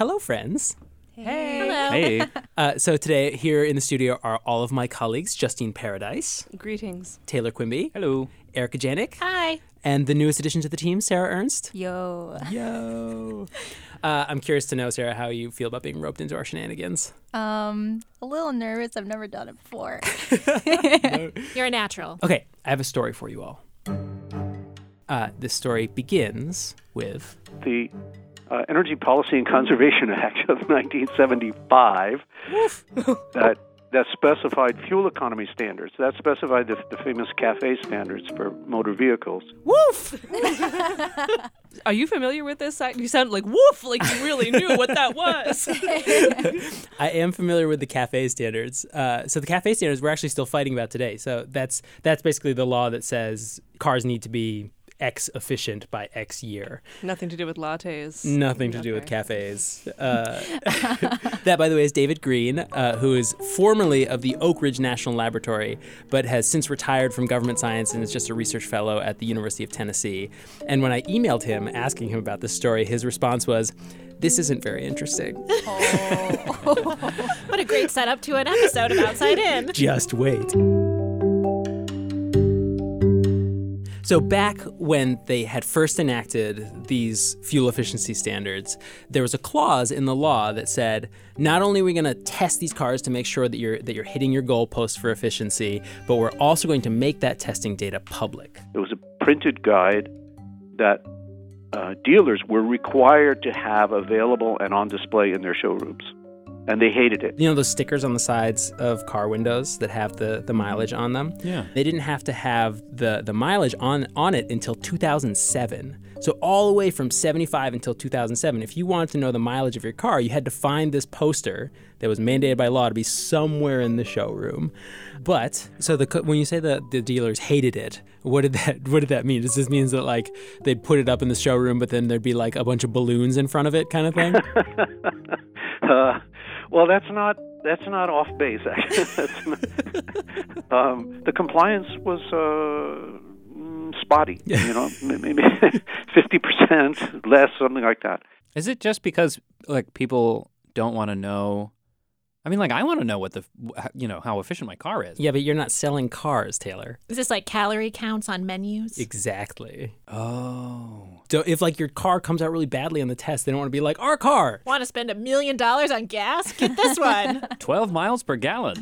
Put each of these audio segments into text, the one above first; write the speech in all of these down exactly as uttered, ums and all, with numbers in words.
Hello, friends. Hey. Hello. Hey. Uh, so today, here in the studio are all of my colleagues, Justine Paradise, Greetings. Taylor Quimby, Hello. Erica Janik, Hi. and the newest addition to the team, Sarah Ernst. Yo. Yo. Uh, I'm curious to know, Sarah, how you feel about being roped into our shenanigans. Um, a little nervous. I've never done it before. You're a natural. Okay, I have a story for you all. Uh, this story begins with... the uh, Energy Policy and Conservation Act of nineteen seventy-five that that specified fuel economy standards. That specified the, the famous CAFE standards for motor vehicles. Woof! Are you familiar with this? You sound like woof, like you really knew what that was. I am familiar with the CAFE standards. Uh, so the CAFE standards we're actually still fighting about today. So that's that's basically the law that says cars need to be X efficient by X year. Nothing to do with lattes. Nothing to Okay. do with cafes. Uh, that, by the way, is David Green, uh, who is formerly of the Oak Ridge National Laboratory, but has since retired from government science and is just a research fellow at the University of Tennessee. And when I emailed him asking him about this story, his response was, "This isn't very interesting." What a great setup to an episode of Outside In. Just wait. So back when they had first enacted these fuel efficiency standards, there was a clause in the law that said, not only are we going to test these cars to make sure that you're that you're hitting your goalposts for efficiency, but we're also going to make that testing data public. There was a printed guide that uh, dealers were required to have available and on display in their showrooms, and they hated it. You know those stickers on the sides of car windows that have the, the mileage on them? Yeah. They didn't have to have the, the mileage on, on it until two thousand seven. So all the way from seventy-five until two thousand seven, if you wanted to know the mileage of your car, you had to find this poster that was mandated by law to be somewhere in the showroom. But, so the when you say that the dealers hated it, what did that what did that mean? Does this mean that like they'd put it up in the showroom, but then there'd be like a bunch of balloons in front of it kind of thing? uh, Well, that's not that's not off base. Actually, that's not, um, the compliance was uh, mm, spotty. You know, maybe fifty percent less, something like that. Is it just because like people don't want to know? I mean, like I want to know what the you know how efficient my car is. Yeah, but you're not selling cars, Taylor. Is this like calorie counts on menus? Exactly. Oh. So if like your car comes out really badly on the test, they don't want to be like, our car. Want to spend a million dollars on gas? Get this one. twelve miles per gallon.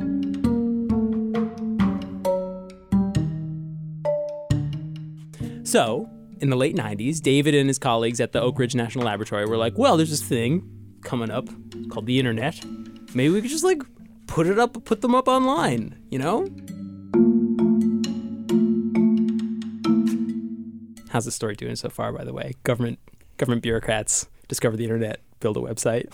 So in the late nineties, David and his colleagues at the Oak Ridge National Laboratory were like, well, there's this thing coming up called the internet. Maybe we could just like put it up, put them up online, you know? How's the story doing so far, by the way? Government government bureaucrats discover the internet, build a website.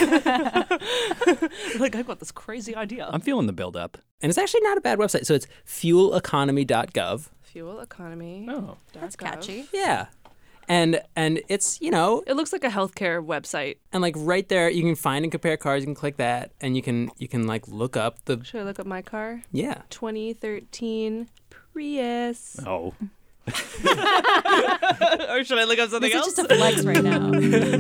Like, I've got this crazy idea. I'm feeling the build up. And it's actually not a bad website. So it's fuel economy dot gov. Fuel economy. Oh. That's catchy. Yeah. And and it's, you know, It looks like a healthcare website. and like right there you can find and compare cars, you can click that and you can you can like look up the Should I look up my car? yeah. twenty thirteen Prius. Oh. Or should I look up something This is else? just a flex right now.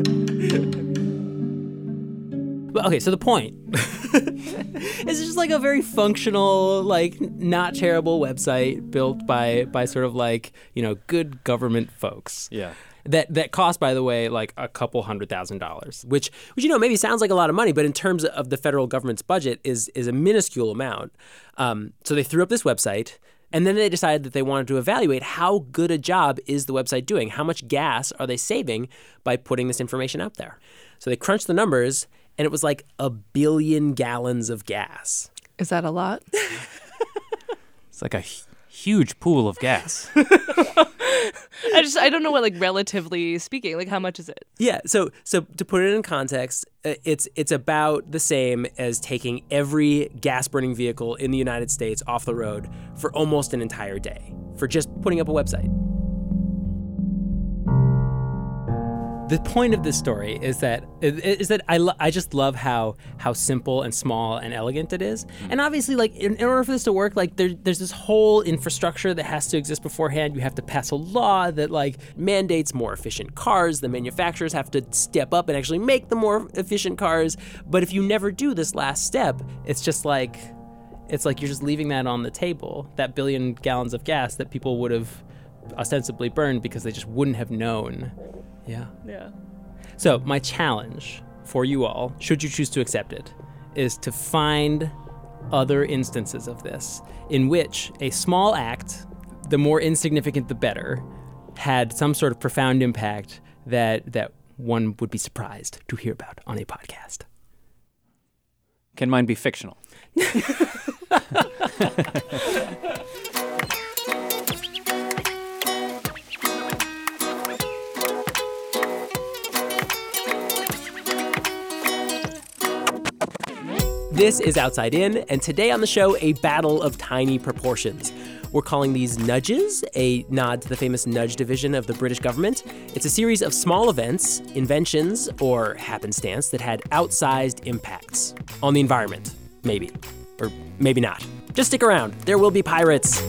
But okay, so the point is just like a very functional, like not terrible website built by by sort of like, you know, good government folks. Yeah. That that cost, by the way, like a couple hundred thousand dollars, which, which you know maybe sounds like a lot of money, but in terms of the federal government's budget is is a minuscule amount. Um, so they threw up this website, and then they decided that they wanted to evaluate how good a job is the website doing, how much gas are they saving by putting this information out there. So they crunched the numbers, and it was like a billion gallons of gas. Is that a lot? It's like a hu- huge pool of gas. I just, I don't know what, like, relatively speaking, like, how much is it? Yeah, so so to put it in context, uh, it's it's about the same as taking every gas-burning vehicle in the United States off the road for almost an entire day for just putting up a website. The point of this story is that is that I, lo- I just love how how simple and small and elegant it is. And obviously, like in, in order for this to work, like there, there's this whole infrastructure that has to exist beforehand. You have to pass a law that like mandates more efficient cars. The manufacturers have to step up and actually make the more efficient cars. But if you never do this last step, it's just like it's like you're just leaving that on the table, that billion gallons of gas that people would have ostensibly burned because they just wouldn't have known. Yeah. Yeah. So my challenge for you all, should you choose to accept it, is to find other instances of this in which a small act, the more insignificant the better, had some sort of profound impact that that one would be surprised to hear about on a podcast. Can mine be fictional? This is Outside In, and today on the show, a battle of tiny proportions. We're calling these nudges, a nod to the famous nudge division of the British government. It's a series of small events, inventions, or happenstance that had outsized impacts on the environment. Maybe. Or maybe not. Just stick around. There will be pirates.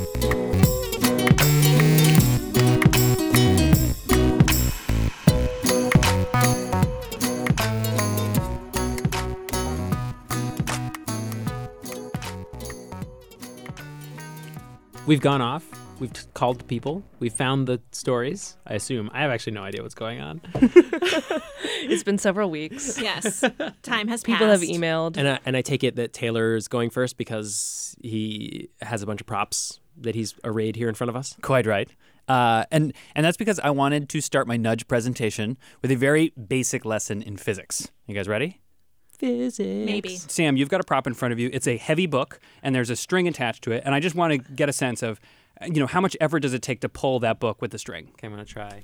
We've gone off. We've t- called people. We've found the stories. I assume. I have actually no idea what's going on. It's been several weeks. Yes. Time has People have passed. emailed. And I, and I take it that Taylor's going first because he has a bunch of props that he's arrayed here in front of us. Quite right. Uh, and and that's because I wanted to start my nudge presentation with a very basic lesson in physics. You guys ready? Physics. Maybe. Sam, you've got a prop in front of you. It's a heavy book, and there's a string attached to it. And I just want to get a sense of, you know, how much effort does it take to pull that book with the string? Okay, I'm going to try.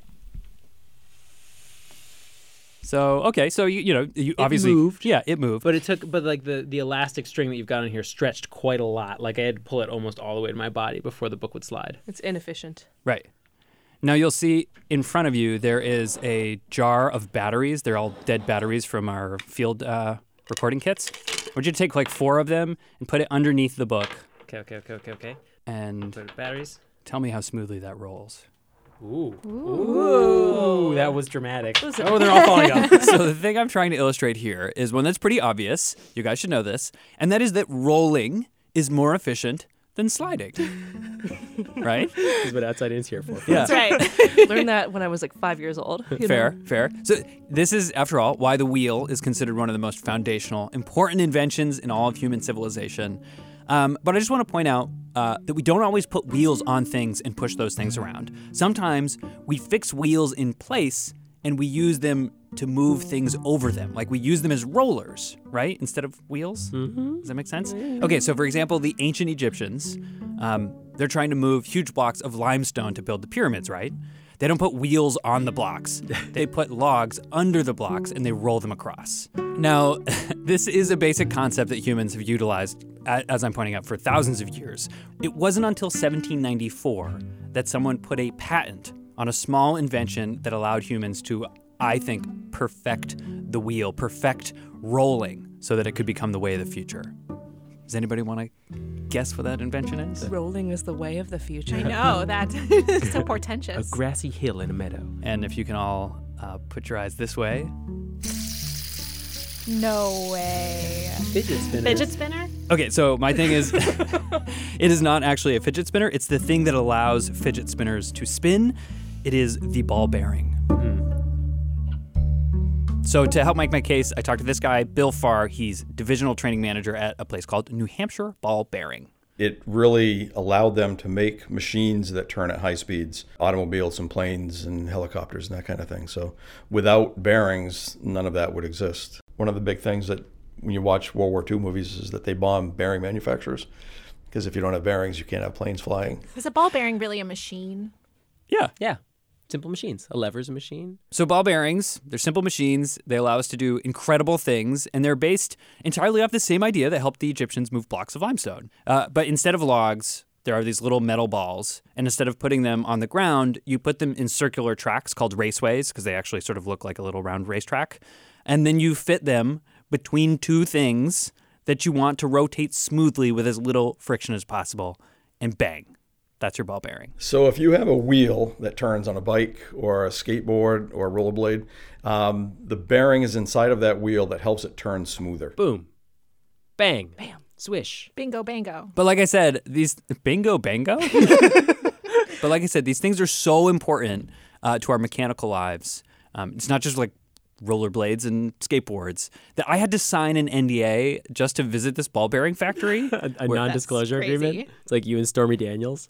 So, okay, so, you, you know, you obviously... moved. Yeah, it moved. But it took, but like the, the elastic string that you've got in here stretched quite a lot. Like I had to pull it almost all the way to my body before the book would slide. It's inefficient. Right. Now you'll see in front of you there is a jar of batteries. They're all dead batteries from our field uh, recording kits. I want you to take like four of them and put it underneath the book Okay, okay, okay, okay, okay. and Put it batteries. tell me how smoothly that rolls. Ooh. Ooh. That was dramatic. Was Oh, they're all falling off. So the thing I'm trying to illustrate here is one that's pretty obvious. You guys should know this. And that is that rolling is more efficient than sliding. Right? This is what Outside In's here for. Yeah. That's right. Learned that when I was like five years old. you Fair, know? fair. So this is, after all, why the wheel is considered one of the most foundational, important inventions in all of human civilization. Um, but I just want to point out uh, that we don't always put wheels on things and push those things around. Sometimes we fix wheels in place and we use them to move things over them. Like we use them as rollers, right? Instead of wheels. Mm-hmm. Does that make sense? Okay, so for example, the ancient Egyptians, um, they're trying to move huge blocks of limestone to build the pyramids, right? They don't put wheels on the blocks. They put logs under the blocks and they roll them across. Now, this is a basic concept that humans have utilized, as I'm pointing out, for thousands of years. It wasn't until seventeen ninety-four that someone put a patent on a small invention that allowed humans to, I think, perfect the wheel, perfect rolling so that it could become the way of the future. Does anybody want to guess what that invention is? Rolling is the way of the future. I know. That's so A portentous. grassy hill in a meadow. And if you can all uh, put your eyes this way. No way. Fidget spinner. Fidget spinner? Okay, so my thing is, it is not actually a fidget spinner. It's the thing that allows fidget spinners to spin. It is the ball bearing. So to help make my case, I talked to this guy, Bill Farr. He's divisional training manager at a place called New Hampshire Ball Bearing. It really allowed them to make machines that turn at high speeds, automobiles and planes and helicopters and that kind of thing. So without bearings, none of that would exist. One of the big things that when you watch World War Two movies is that they bomb bearing manufacturers, because if you don't have bearings, you can't have planes flying. Is a ball bearing really a machine? Yeah. Yeah. Simple machines. A lever's a machine. So ball bearings, they're simple machines. They allow us to do incredible things, and they're based entirely off the same idea that helped the Egyptians move blocks of limestone. Uh, but instead of logs, there are these little metal balls, and instead of putting them on the ground, you put them in circular tracks called raceways, because they actually sort of look like a little round racetrack. And then you fit them between two things that you want to rotate smoothly with as little friction as possible, and bang, that's your ball bearing. So if you have a wheel that turns on a bike or a skateboard or a rollerblade, um, the bearing is inside of that wheel that helps it turn smoother. Boom. Bang. Bam. Swish. Bingo, bango. But like I said, these bingo bango. But like I said, these things are so important uh, to our mechanical lives. Um, it's not just like rollerblades and skateboards that I had to sign an N D A just to visit this ball bearing factory. A, a Where- non-disclosure That's crazy. agreement. It's like you and Stormy Daniels.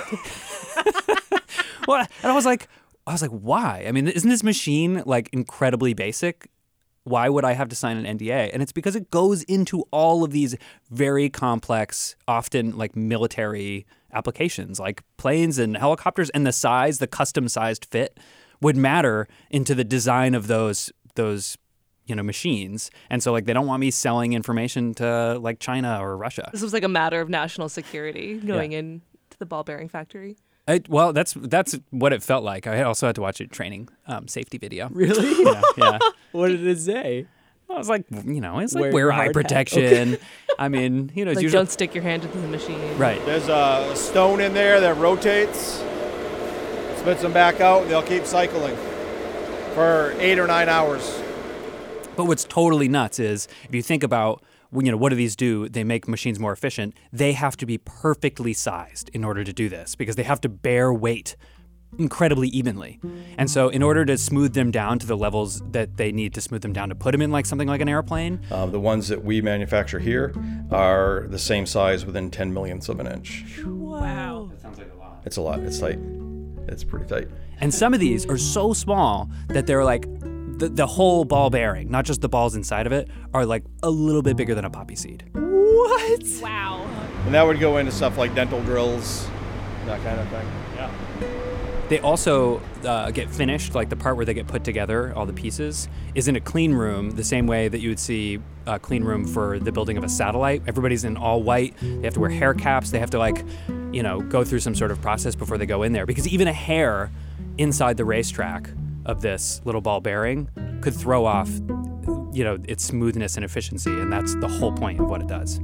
Well, and I was like, I was like, why? I mean, isn't this machine like incredibly basic? Why would I have to sign an N D A? And it's because it goes into all of these very complex, often like military applications, like planes and helicopters, and the size, the custom-sized fit would matter into the design of those those you know machines. And so like they don't want me selling information to like China or Russia. This was like a matter of national security going in to the ball bearing factory. I, well, that's that's what it felt like. I also had to watch a training um, safety video. Really? Yeah, yeah. What did it say? I was like, you know, it's like Wear wear, your eye hard hat. protection. I mean, you know, it's Like, usually don't stick your hand into the machine. right. There's a stone in there that rotates, spits them back out, and they'll keep cycling for eight or nine hours. But what's totally nuts is if you think about, well, you know, what do these do? They make machines more efficient. They have to be perfectly sized in order to do this because they have to bear weight incredibly evenly. And so in order to smooth them down to the levels that they need to smooth them down to put them in like something like an airplane. Um, the ones that we manufacture here are the same size within ten millionths of an inch. Wow. That sounds like a lot. It's a lot. It's tight. It's pretty tight. And some of these are so small that they're like the, the whole ball bearing, not just the balls inside of it, are like a little bit bigger than a poppy seed. What? Wow. And that would go into stuff like dental drills, that kind of thing. Yeah. They also uh, get finished, like the part where they get put together, all the pieces, is in a clean room, the same way that you would see a clean room for the building of a satellite. Everybody's in all white. They have to wear hair caps. They have to, like, you know, go through some sort of process before they go in there. Because even a hair inside the racetrack of this little ball bearing could throw off, you know, its smoothness and efficiency. And that's the whole point of what it does.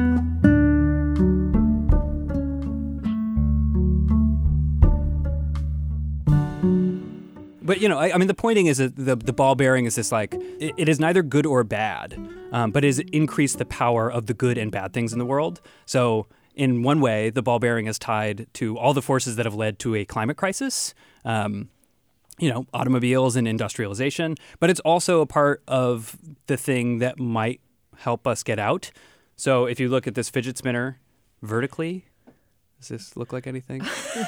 But, you know, I, I mean, the pointing is that the, the ball bearing is this like, it, it is neither good or bad, um, but it has increased the power of the good and bad things in the world. So in one way, the ball bearing is tied to all the forces that have led to a climate crisis, um, you know, automobiles and industrialization, but it's also a part of the thing that might help us get out. So if you look at this fidget spinner vertically, does this look like anything?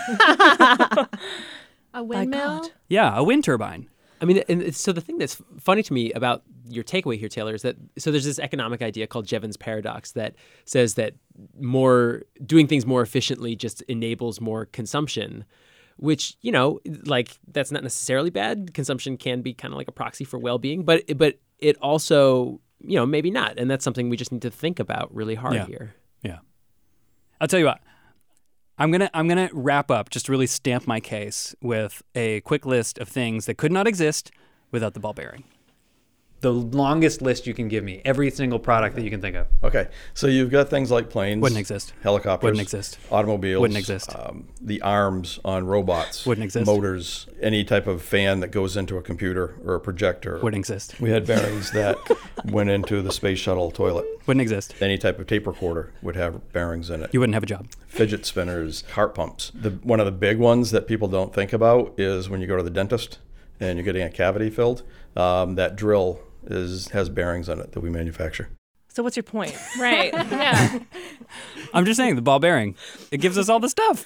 A windmill? God. Yeah, a wind turbine. I mean, and it's, so the thing that's funny to me about your takeaway here, Taylor, is that so there's this economic idea called Jevons paradox that says that more doing things more efficiently just enables more consumption, which, you know, like that's not necessarily bad. Consumption can be kind of like a proxy for well-being, but but it also, you know, maybe not, and that's something we just need to think about really hard Yeah. here. Yeah. I'll tell you what. I'm gonna I'm gonna wrap up, just to really stamp my case with a quick list of things that could not exist without the ball bearing. The longest list you can give me, every single product that you can think of. Okay, so you've got things like planes, Wouldn't exist. helicopters, Wouldn't exist. automobiles, Wouldn't exist. Um, the arms on robots, Wouldn't exist. motors, any type of fan that goes into a computer or a projector. Wouldn't exist. We had bearings that went into the space shuttle toilet. Wouldn't exist. Any type of tape recorder would have bearings in it. You wouldn't have a job. Fidget spinners, heart pumps. The, one of the big ones that people don't think about is when you go to the dentist and you're getting a cavity filled, um, that drill is has bearings on it that we manufacture. So what's your point? Right. Yeah. I'm just saying, the ball bearing, it gives us all the stuff.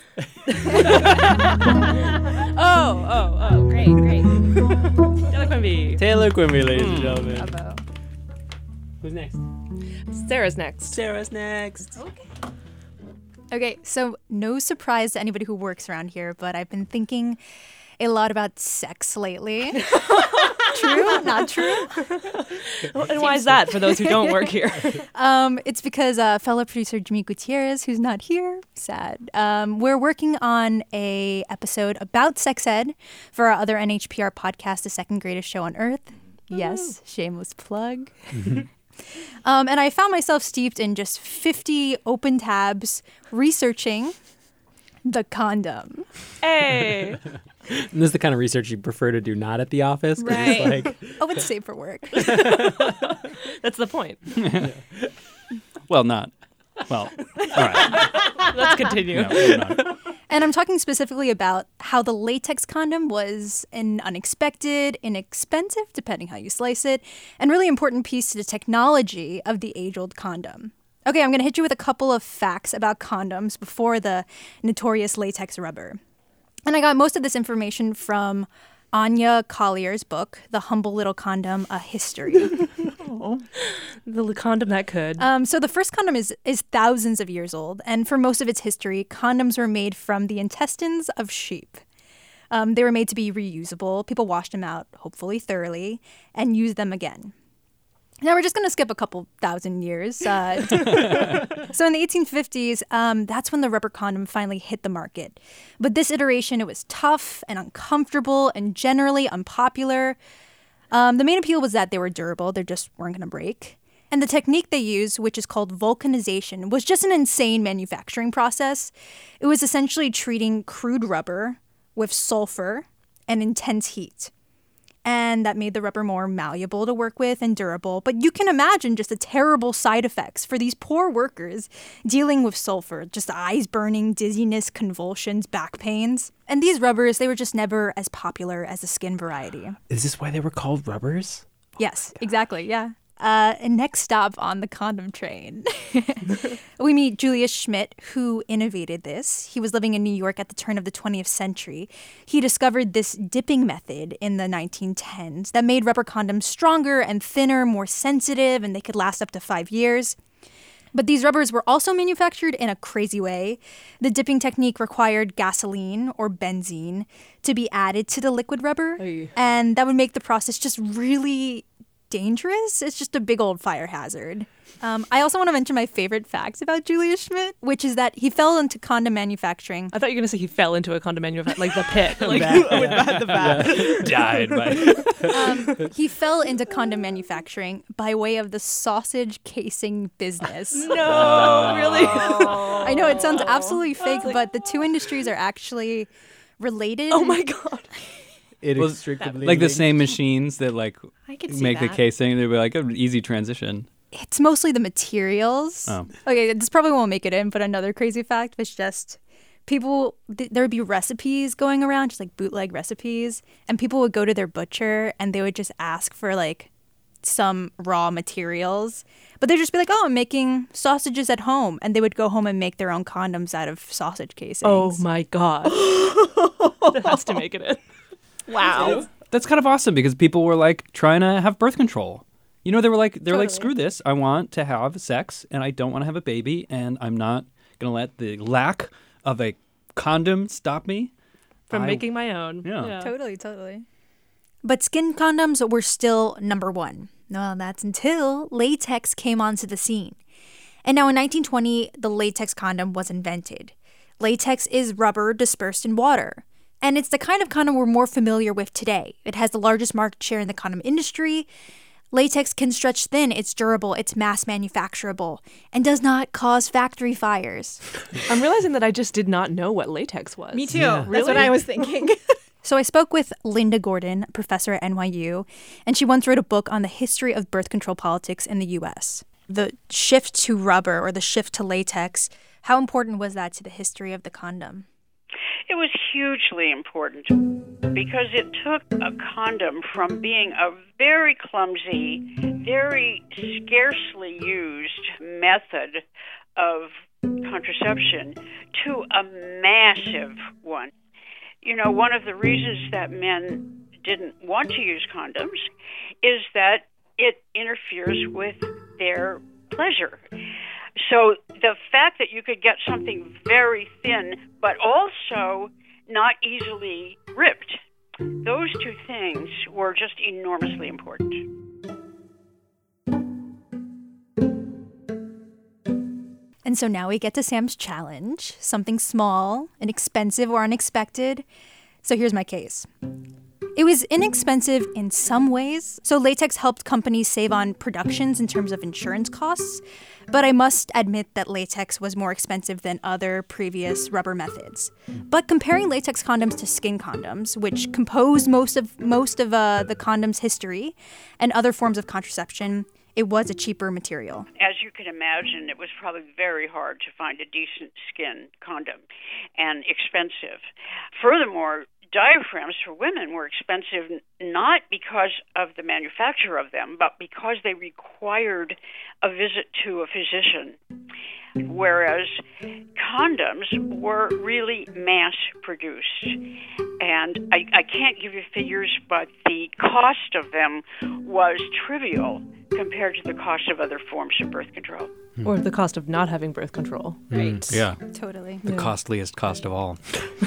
Oh, oh, oh, great, great. Taylor Quimby. Taylor Quimby, ladies and gentlemen. Bravo. Who's next? Sarah's next. Sarah's next. Okay, so no surprise to anybody who works around here, but I've been thinking a lot about sex lately. True? Not true? And why is that for those who don't work here? Um, it's because uh, fellow producer Jimmy Gutierrez, who's not here, sad. Um, we're working on a episode about sex ed for our other N H P R podcast, The Second Greatest Show on Earth. Yes, shameless plug. um, and I found myself steeped in just fifty open tabs researching the condom. Hey. And this is the kind of research you prefer to do not at the office. 'Cause Right. It's like, Oh, it's safe for work. That's the point. Well, not. Well, all right. Let's continue. No, moving on. And I'm talking specifically about how the latex condom was an unexpected, inexpensive, depending how you slice it, and really important piece to the technology of the age-old condom. Okay, I'm going to hit you with a couple of facts about condoms before the notorious latex rubber. And I got most of this information from Anya Collier's book, The Humble Little Condom, A History. The condom that could. Um, so the first condom is is thousands of years old, and for most of its history, condoms were made from the intestines of sheep. Um, they were made to be reusable. People washed them out, hopefully thoroughly, and used them again. Now we're just going to skip a couple thousand years. Uh, so in the eighteen fifties, um, that's when the rubber condom finally hit the market. But this iteration, it was tough and uncomfortable and generally unpopular. Um, the main appeal was that they were durable. They just weren't going to break. And the technique they used, which is called vulcanization, was just an insane manufacturing process. It was essentially treating crude rubber with sulfur and intense heat. And that made the rubber more malleable to work with and durable. But you can imagine just the terrible side effects for these poor workers dealing with sulfur. Just eyes burning, dizziness, convulsions, back pains. And these rubbers, they were just never as popular as the skin variety. is this why they were called rubbers? Yes, exactly, yeah. Uh, and next stop on the condom train, we meet Julius Schmidt, who innovated this. He was living in New York at the turn of the twentieth century. He discovered this dipping method in the nineteen tens that made rubber condoms stronger and thinner, more sensitive, and they could last up to five years. But these rubbers were also manufactured in a crazy way. The dipping technique required gasoline or benzene to be added to the liquid rubber, Oy. and that would make the process just really dangerous. It's just a big old fire hazard. Um, I also want to mention my favorite facts about Julius Schmidt, which is that he fell into condom manufacturing. I thought you were going to say he fell into a condom manufacturing, like the pit. Like, Bad, with yeah. the bat. Died by. Um, he fell into condom manufacturing by way of the sausage casing business. No, really? I know it sounds absolutely fake, but the two industries are actually related. Oh my God. Inextricably Like the linked. same machines that like I could see make the that. casing. They'd be like an easy transition. It's mostly the materials. Oh. Okay, this probably won't make it in, but another crazy fact was just people, th- there would be recipes going around, just like bootleg recipes, and people would go to their butcher and they would just ask for like some raw materials. But they'd just be like, oh, I'm making sausages at home. And they would go home and make their own condoms out of sausage casings. Oh my God. That has to make it in. Wow. That's kind of awesome because people were like trying to have birth control. You know, they were like, they were like, Totally. screw this. I want to have sex and I don't want to have a baby and I'm not going to let the lack of a condom stop me From I- making my own. Yeah. Totally, totally. But skin condoms were still number one. Well, that's until latex came onto the scene. And now in nineteen twenty, the latex condom was invented. Latex is rubber dispersed in water. And it's the kind of condom we're more familiar with today. It has the largest market share in the condom industry. Latex can stretch thin, it's durable, it's mass manufacturable, and does not cause factory fires. I'm realizing that I just did not know what latex was. Me too. Yeah. That's what I was thinking. So I spoke with Linda Gordon, professor at N Y U, and she once wrote a book on the history of birth control politics in the U S. The shift to rubber or the shift to latex, how important was that to the history of the condom? It was hugely important because it took a condom from being a very clumsy, very scarcely used method of contraception to a massive one. You know, one of the reasons that men didn't want to use condoms is that it interferes with their pleasure. So the fact that you could get something very thin, but also not easily ripped, Those two things were just enormously important. And so now we get to Sam's challenge, something small, inexpensive, or unexpected. So here's my case. It was inexpensive in some ways, so latex helped companies save on productions in terms of insurance costs, but I must admit that latex was more expensive than other previous rubber methods. But comparing latex condoms to skin condoms, which composed most of most of uh, the condom's history, and other forms of contraception, it was a cheaper material. As you can imagine, it was probably very hard to find a decent skin condom and expensive. Furthermore, diaphragms for women were expensive not because of the manufacture of them, but because they required a visit to a physician, whereas condoms were really mass-produced. And I, I can't give you figures, but the cost of them was trivial compared to the cost of other forms of birth control. Or the cost of not having birth control. Right. Yeah. Totally. The costliest cost of all.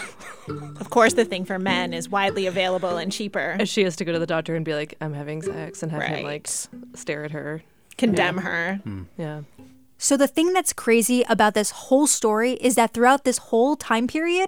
Of course, the thing for men is widely available and cheaper. And she has to go to the doctor and be like, I'm having sex, and have him Right. like s- stare at her. Condemn Yeah. her. Yeah. So the thing that's crazy about this whole story is that throughout this whole time period,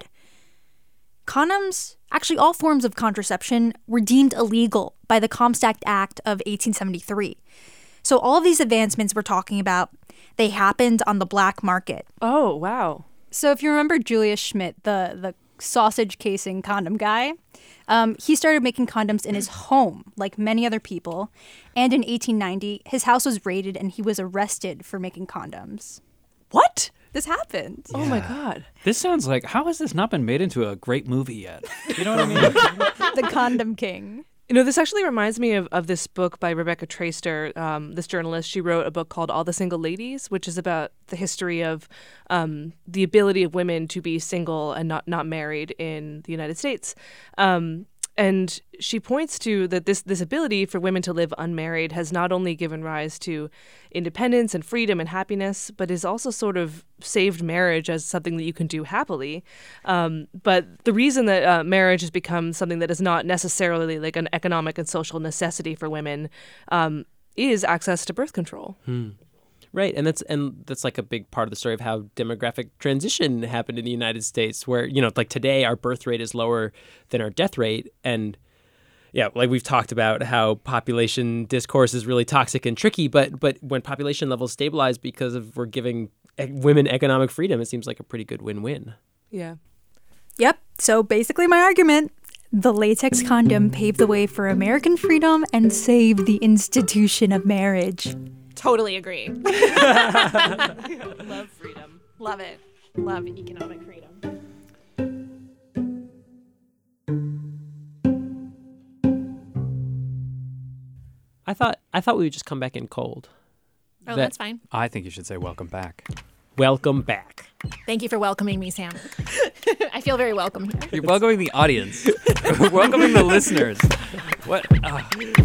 condoms, actually all forms of contraception, were deemed illegal by the Comstock Act of eighteen seventy-three. So all of these advancements we're talking about, they happened on the black market. Oh, wow. So if you remember Julius Schmidt, the, the sausage casing condom guy, um, he started making condoms in his home, like many other people. And in eighteen ninety, his house was raided and he was arrested for making condoms. What? This happened. Oh my God. This sounds like, how has this not been made into a great movie yet? You know what I mean? The Condom King. You know, this actually reminds me of, of this book by Rebecca Traister, um, this journalist. She wrote a book called All the Single Ladies, which is about the history of um, the ability of women to be single and not, not married in the United States. Um, and she points to that this, this ability for women to live unmarried has not only given rise to independence and freedom and happiness, but is also sort of saved marriage as something that you can do happily. Um, but the reason that uh, marriage has become something that is not necessarily like an economic and social necessity for women um, is access to birth control. Hmm. Right, and that's and that's like a big part of the story of how demographic transition happened in the United States, where, you know, like today our birth rate is lower than our death rate, and yeah, like we've talked about how population discourse is really toxic and tricky, but but when population levels stabilize because of we're giving women economic freedom, it seems like a pretty good win-win. Yeah. Yep. So basically my argument, the latex condom paved the way for American freedom and saved the institution of marriage. Totally agree. Love freedom. Love it. Love economic freedom. I thought I thought we would just come back in cold. Oh, That- that's fine. I think you should say welcome back. Welcome back. Thank you for welcoming me, Sam. I feel very welcome here. You're welcoming the audience. Welcoming the listeners. What? Uh,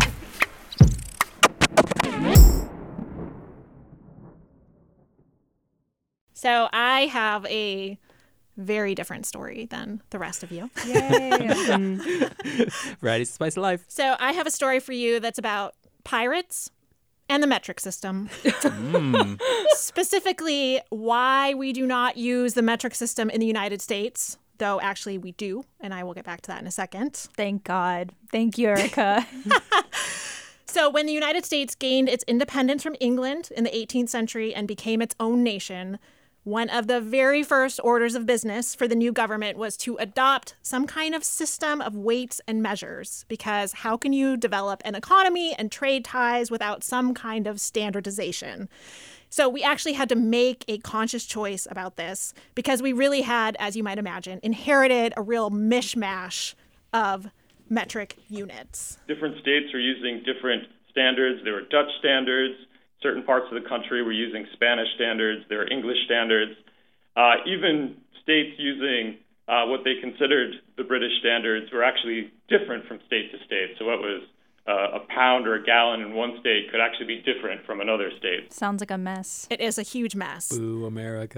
So I have a very different story than the rest of you. Yay. Ready to spice of life. So I have a story for you that's about pirates and the metric system. mm. Specifically, why we do not use the metric system in the United States, though actually we do, and I will get back to that in a second. Thank God. Thank you, Erica. So when the United States gained its independence from England in the eighteenth century and became its own nation, one of the very first orders of business for the new government was to adopt some kind of system of weights and measures, because how can you develop an economy and trade ties without some kind of standardization? So we actually had to make a conscious choice about this, because we really had, as you might imagine, inherited a real mishmash of metric units. Different states are using different standards. There were Dutch standards. Certain parts of the country were using Spanish standards. There were English standards. Uh, even states using uh, what they considered the British standards were actually different from state to state. So what was uh, a pound or a gallon in one state could actually be different from another state. Sounds like a mess. It is a huge mess. Boo, America.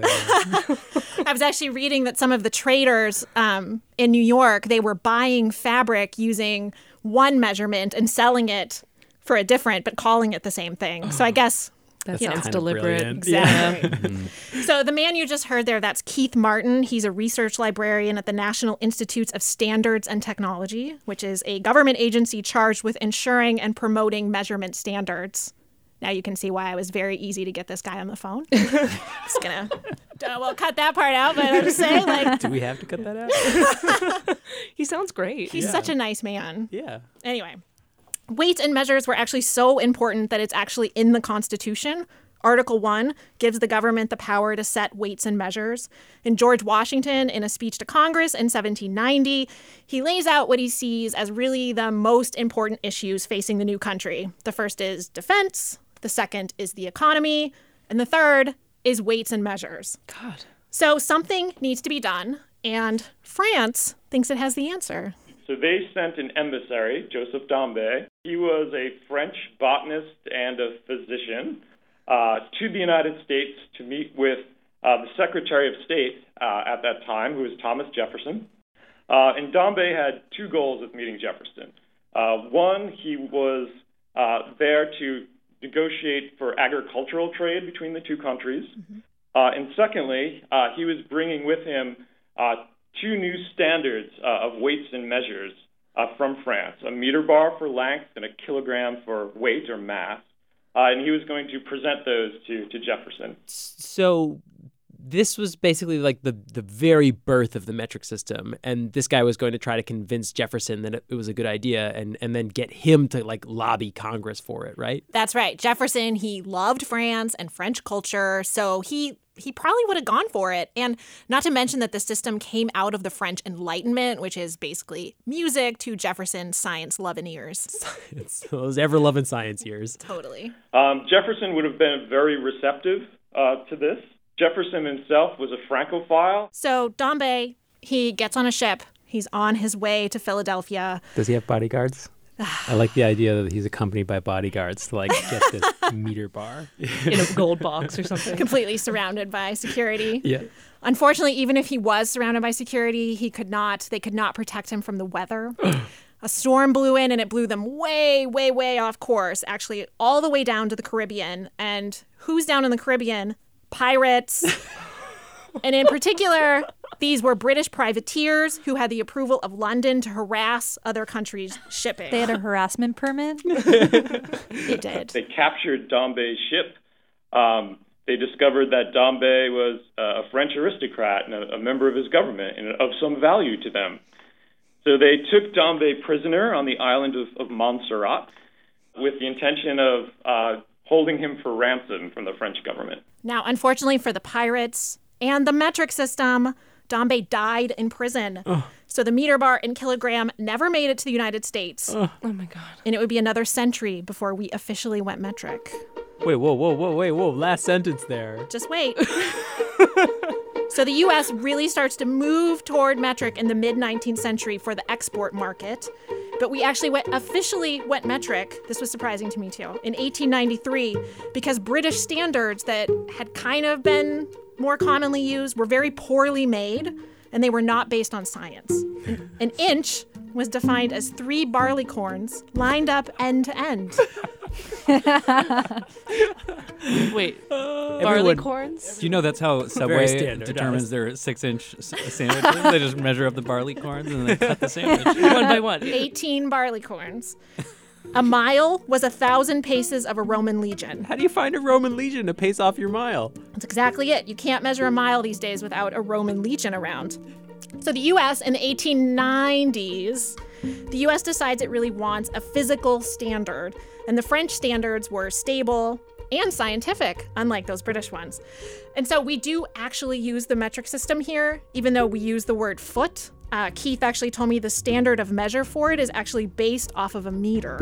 I was actually reading that some of the traders um, in New York, they were buying fabric using one measurement and selling it for a different, but calling it the same thing. So I guess That you know, sounds kind of deliberate. brilliant. Exactly. So the man you just heard there, that's Keith Martin. He's a research librarian at the National Institutes of Standards and Technology, which is a government agency charged with ensuring and promoting measurement standards. Now you can see why I was very easy to get this guy on the phone. Just gonna, uh, well, cut that part out, but I'm just saying, like, Do we have to cut that out? He sounds great. he's such a nice man. Yeah. Anyway, weights and measures were actually so important that it's actually in the Constitution. Article one gives the government the power to set weights and measures. And George Washington, in a speech to Congress in seventeen ninety, he lays out what he sees as really the most important issues facing the new country. The first is defense, the second is the economy, and the third is weights and measures. God. So something needs to be done, and France thinks it has the answer. So they sent an emissary, Joseph Dombey. He was a French botanist and a physician uh, to the United States to meet with uh, the Secretary of State uh, at that time, who was Thomas Jefferson. Uh, and Dombey had two goals with meeting Jefferson. Uh, one, he was uh, there to negotiate for agricultural trade between the two countries. Mm-hmm. Uh, and secondly, uh, he was bringing with him uh, two new standards uh, of weights and measures uh, from France, a meter bar for length and a kilogram for weight or mass. Uh, and he was going to present those to, to Jefferson. So this was basically like the, the very birth of the metric system. And this guy was going to try to convince Jefferson that it, it was a good idea and, and then get him to like lobby Congress for it, right? That's right. Jefferson, he loved France and French culture, so he he probably would have gone for it. And not to mention that the system came out of the French Enlightenment, which is basically music to Jefferson's science-loving ears. It's those ever-loving science years. Totally. Um, Jefferson would have been very receptive uh, to this. Jefferson himself was a Francophile. So Dombey, he gets on a ship. He's on his way to Philadelphia. Does he have bodyguards? I like the idea that he's accompanied by bodyguards to like get this meter bar In a gold box or something. Completely surrounded by security. Yeah. Unfortunately, even if he was surrounded by security, he could not, they could not protect him from the weather. A storm blew in and it blew them way, way, way off course, actually all the way down to the Caribbean. And who's down in the Caribbean? Pirates. And in particular, these were British privateers who had the approval of London to harass other countries' shipping. They had a harassment permit? They did. They captured Dombey's ship. Um, they discovered that Dombey was a French aristocrat and a, a member of his government and of some value to them. So they took Dombey prisoner on the island of, of Montserrat with the intention of uh, holding him for ransom from the French government. Now, unfortunately for the pirates and the metric system, Dombey died in prison. Oh. So the meter bar and kilogram never made it to the United States. Oh, oh my God. And it would be another century before we officially went metric. Wait, whoa, whoa, whoa, wait, whoa. Last sentence there. Just wait. So the U S really starts to move toward metric in the mid-nineteenth century for the export market. But we actually went officially went metric. This was surprising to me, too, in eighteen ninety-three, because British standards that had kind of been more commonly used were very poorly made, and they were not based on science. An, an inch was defined as three barley corns lined up end to end. Wait, Uh, barley everyone- corns? Do you know that's how Subway determines their six-inch s- sandwiches? They just measure up the barley corns and then they cut the sandwich. One by one. eighteen barley corns. A mile was a thousand paces of a Roman legion. How do you find a Roman legion to pace off your mile? That's exactly it. You can't measure a mile these days without a Roman legion around. So the U S in the eighteen nineties, the U S decides it really wants a physical standard. And the French standards were stable and scientific, unlike those British ones. And so we do actually use the metric system here, even though we use the word foot. Uh, Keith actually told me the standard of measure for it is actually based off of a meter.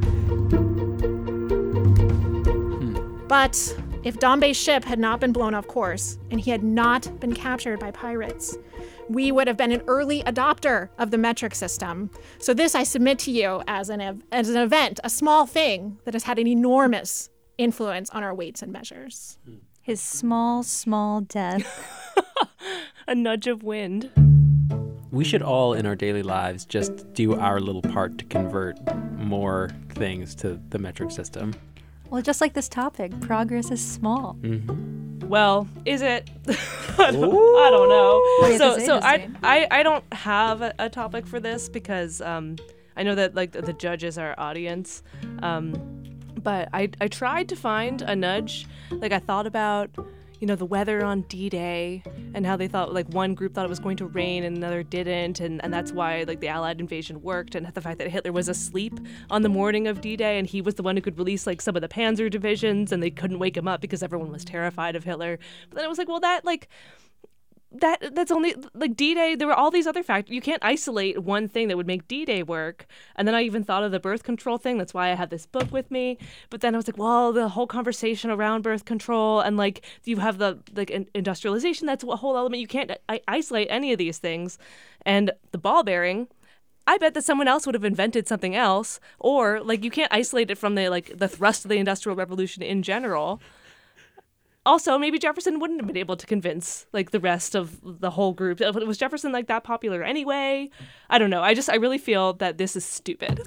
Hmm. But if Dombey's ship had not been blown off course and he had not been captured by pirates, we would have been an early adopter of the metric system. So this I submit to you as an ev- as an event, a small thing that has had an enormous influence on our weights and measures. His small, small death. A nudge of wind. We should all in our daily lives just do our little part to convert more things to the metric system. Well, just like this topic, progress is small. Mm-hmm. Well, is it? I, don't, I don't know. What So, say, so I, Justine? I, I don't have a, a topic for this because um, I know that like the, the judges are our audience. Um, but I, I tried to find a nudge. Like I thought about, you know, the weather on D-Day and how they thought like one group thought it was going to rain and another didn't. And, and that's why like the Allied invasion worked, and the fact that Hitler was asleep on the morning of D-Day and he was the one who could release like some of the Panzer divisions and they couldn't wake him up because everyone was terrified of Hitler. But then it was like, well, that like that that's only like D-Day. There were all these other factors. You can't isolate one thing that would make D-Day work. And then I even thought of the birth control thing. That's why I had this book with me. But then I was like, well, the whole conversation around birth control and like you have the like in- industrialization. That's a whole element. You can't I- isolate any of these things. And the ball bearing, I bet that someone else would have invented something else. Or like you can't isolate it from the like the thrust of the Industrial Revolution in general. Also, maybe Jefferson wouldn't have been able to convince like the rest of the whole group. Was Jefferson like that popular anyway? I don't know. I just I really feel that this is stupid.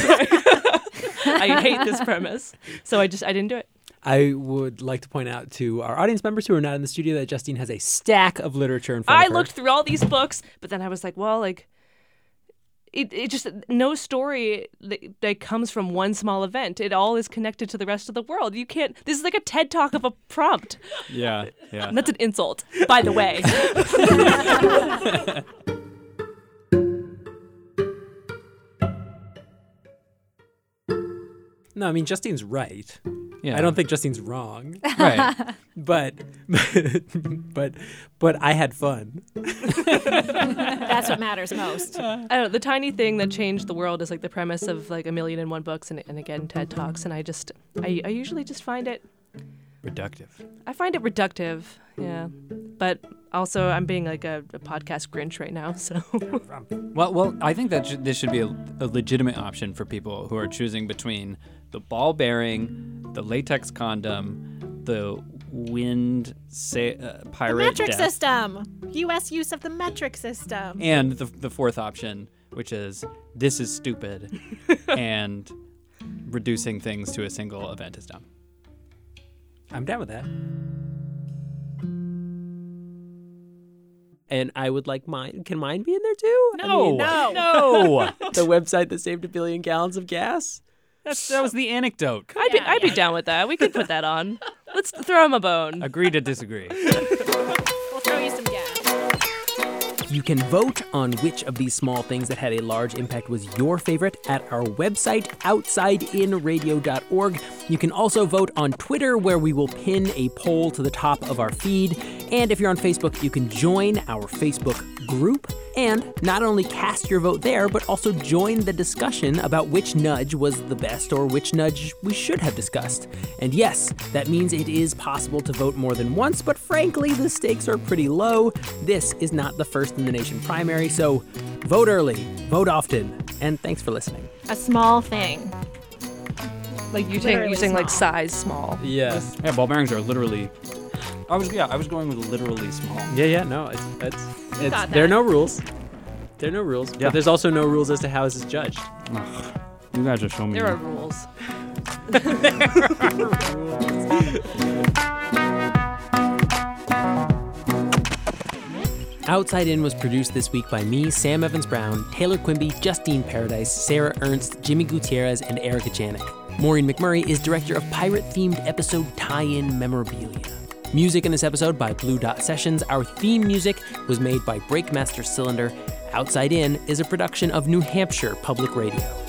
I hate this premise. So I just I didn't do it. I would like to point out to our audience members who are not in the studio that Justine has a stack of literature in front I of her. looked through all these books, but then I was like, well, like it, it just no story that, that comes from one small event. It all is connected to the rest of the world. You can't. This is like a TED Talk of a prompt. Yeah, yeah. And that's an insult, by the way. No, I mean, Justine's right. Yeah. I don't think Justine's wrong. Right. But, but, but I had fun. That's what matters most. I don't know, the tiny thing that changed the world is like the premise of like a million and one books and, and again TED Talks, and I just I, I usually just find it Reductive. I find it reductive, yeah. But also I'm being like a, a podcast Grinch right now, so Well, well, I think that sh- this should be a, a legitimate option for people who are choosing between the ball bearing, the latex condom, the wind sa- uh, pirate The metric death, system. U S use of the metric system. and the the fourth option, which is this is stupid, and reducing things to a single event is dumb. I'm down with that. And I would like mine. Can mine be in there too? I No, mean, no. no. the website that saved a billion gallons of gas. That's, that was the anecdote. I'd be Yeah, I'd be yeah. down with that. We could put that on. Let's throw him a bone. Agree to disagree. We'll throw you some gas. You can vote on which of these small things that had a large impact was your favorite at our website, outside in radio dot org. You can also vote on Twitter, where we will pin a poll to the top of our feed. And if you're on Facebook, you can join our Facebook group and not only cast your vote there, but also join the discussion about which nudge was the best or which nudge we should have discussed. And yes, that means it is possible to vote more than once, but frankly, the stakes are pretty low. This is not the first in the nation primary, so vote early, vote often, and thanks for listening. A small thing. Like you take Literally using like small. size small. Yes. Yeah, ball bearings are literally. I was yeah, I was going with literally small. Yeah, yeah, no, it's, it's, it's got there are that. no rules. There are no rules, Yeah. but there's also no rules as to how this is judged. Ugh, you guys are so mean. There are rules. Outside In was produced this week by me, Sam Evans-Brown, Taylor Quimby, Justine Paradise, Sarah Ernst, Jimmy Gutierrez, and Erica Janik. Maureen McMurray is director of pirate-themed episode tie-in memorabilia. Music in this episode by Blue Dot Sessions. Our theme music was made by Breakmaster Cylinder. Outside In is a production of New Hampshire Public Radio.